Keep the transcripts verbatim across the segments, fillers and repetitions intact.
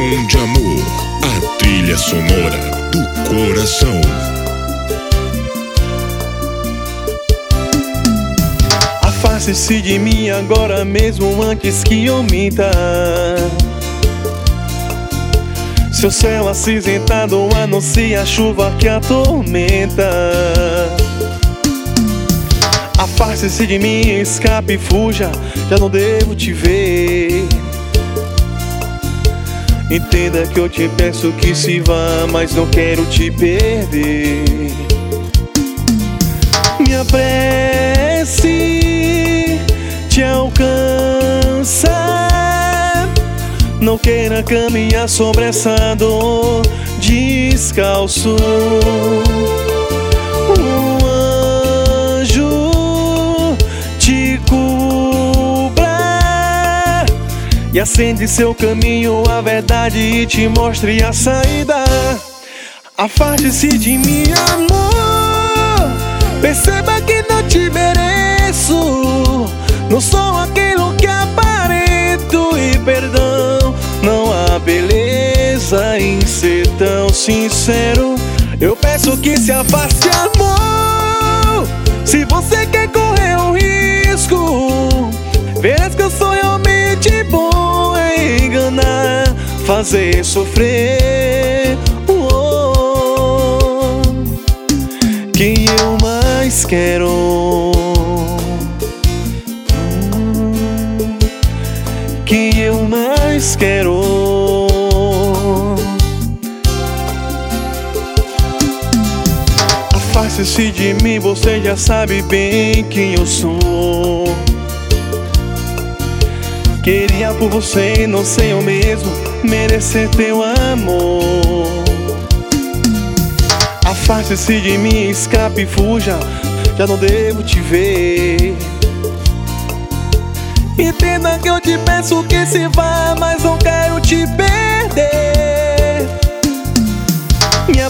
Som de amor, a trilha sonora do coração. Afaste-se de mim agora mesmo antes que eu minta. Seu céu acinzentado anuncia a chuva que atormenta. Afaste-se de mim, escape e fuja, já não devo te ver. Entenda que eu te peço que se vá, mas não quero te perder. Minha prece te alcança. Não queira caminhar sobre essa dor descalço. Um anjo te cubra e acende seu caminho a verdade e te mostre a saída. Afaste-se de mim, amor. Perceba que não te mereço. Não sou aquilo que aparento e perdão. Não há beleza em ser tão sincero. Eu peço que se afaste, amor. Se você quer correr um risco, verás que eu sou realmente bom em enganar, fazer sofrer. Oh, quem eu mais quero, quem eu mais quero. Afaste-se de mim, você já sabe bem quem eu sou. Queria por você, não sei eu mesmo merecer teu amor. Afaste-se de mim, escape e fuja, já não devo te ver. Entenda que eu te peço que se vá, mas não quero te perder. Minha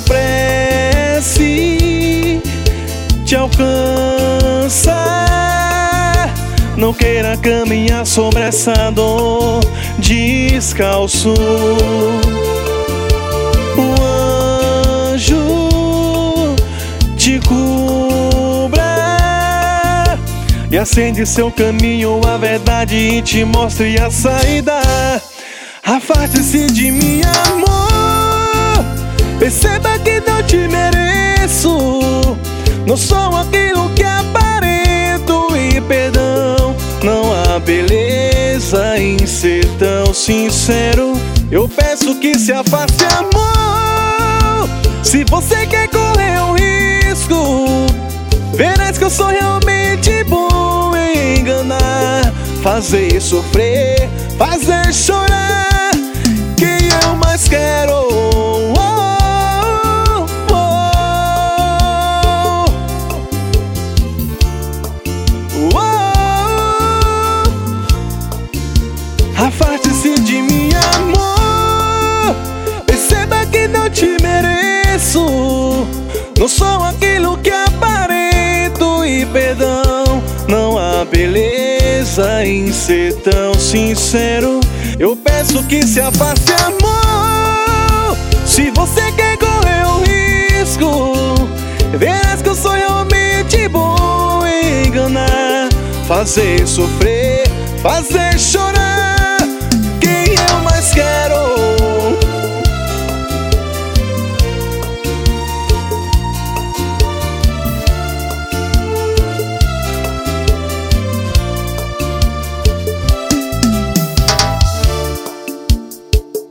prece te alcança. Não queira caminhar sobre essa dor descalço. Um anjo te cubra e acende seu caminho a verdade e te mostre a saída. Afaste-se de mim, amor. Perceba que não te mereço. Não sou aquilo que aparento e perdão. Não há beleza em ser tão sincero. Eu peço que se afaste, amor. Se você quer correr um risco, verás que eu sou realmente bom em enganar, fazer sofrer, fazer chorar. Quem eu mais quero, oh, oh, oh, oh. Afaste-se de mim, amor. Perceba que não te mereço. Não sou aquilo que aparento e perdão. Não há beleza em ser tão sincero. Eu peço que se afaste, amor. Se você quer correr um risco, verás que eu sou realmente bom em enganar, fazer sofrer, fazer chorar.